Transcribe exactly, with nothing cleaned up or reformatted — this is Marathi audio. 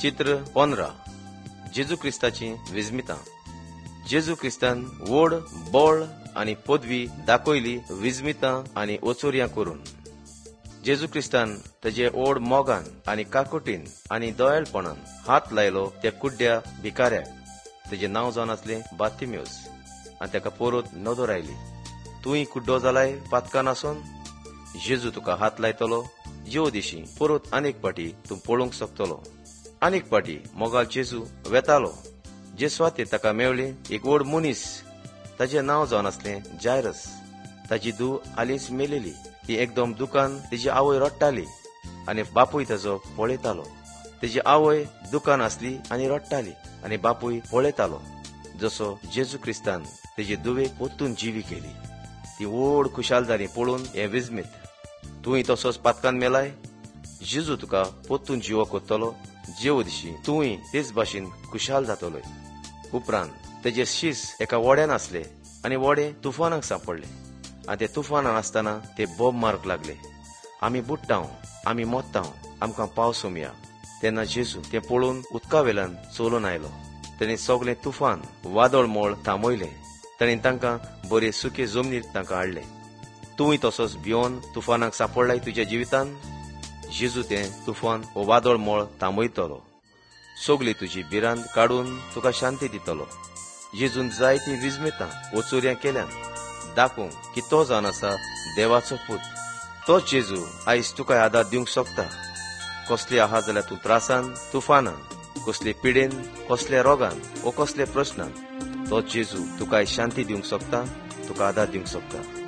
चित्र पंदरा जेजू क्रिस्ताची विजमितां. जेजू क्रिस्तान वोड बोळ आनी पदवी दाखयली विजमितां आनी ओचोऱ्यां करून. जेजू क्रिस्तान ताजे ओड मोगान आनी काकोटीन आनी दयाळपणान हात लायलो त्या कुड्ड्या भिकाऱ्याक. तेजे नांव जावन आसलें बातिमेउस आनी ताका परत नदर आयली. तुय कुड्डो जालाय पातकान आसून जेजू तुका हात लायतलो. जेव दिशी परत आनीक पाटी तूं पळोवंक शकतलो. आनीक पाटी मोगाल जेजू वेतालो. जे स्वाती ताका मेवली एक व्हड मनीस. ताचे नांव जावन आसलें जायरस. ताची धूव आलीच मेलेली. ती एकदम दुकान तेजी आवय रडटाली आनी बापूय ताजो पळयतालो. तेजी आवय दुकान आसली आनी रडटाली आनी बापूय पळयतालो. जसो जेजू क्रिस्तान तेजे धुवेक पोत्तून जिवी केली. ती व्हड खुशालदारी पळोवन हें विजमीत. तुय तसोच पातकान मेलाय. जेजू तुका पोत्तून जिवो कोत्तलो. जेव दिशी तुय तेच भाशेन खुशाल जातलोय. उपरांत तेजे शीस एका वड्यान आसले आनी वडे तुफानाक सांपडले आनी ते तुफानान आसतना ते बोब मारूंक लागले. आमी बुडटाव, आमी मोत्ताव, आमकां पावस उमया. तेन्ना जेजू तें पळोवन उदका वेल्यान चोलोन आयलो. तेणी सगलें तुफान वादळ मोळ थांबयलें. तांणी तांकां बरे सुखे जमनीर तांकां हाडले. तुय तसोच भिवन तुफानाक सांपडलाय तुज्या जिवितान. जेजू तें तुफान वो वादळ मोळ थांबयतलो. सगली तुजी भिरांत काडून तुका शांती दितलो. जेजून जायती विजमितां ओचोऱ्यां केल्यान दाखोवंक की तो जावन आसा देवाचो पूत. तोच जेजू आयज तुका आदार दिवंक शकता. कसली आहा जाल्यार तूं त्रासान, तुफानान, कसले पिडेन, कसल्या रोगान वो कसले प्रश्नान तोच जेजू तुका आयज शांती दिवंक शकता, तुका आदार दिवंक शकता.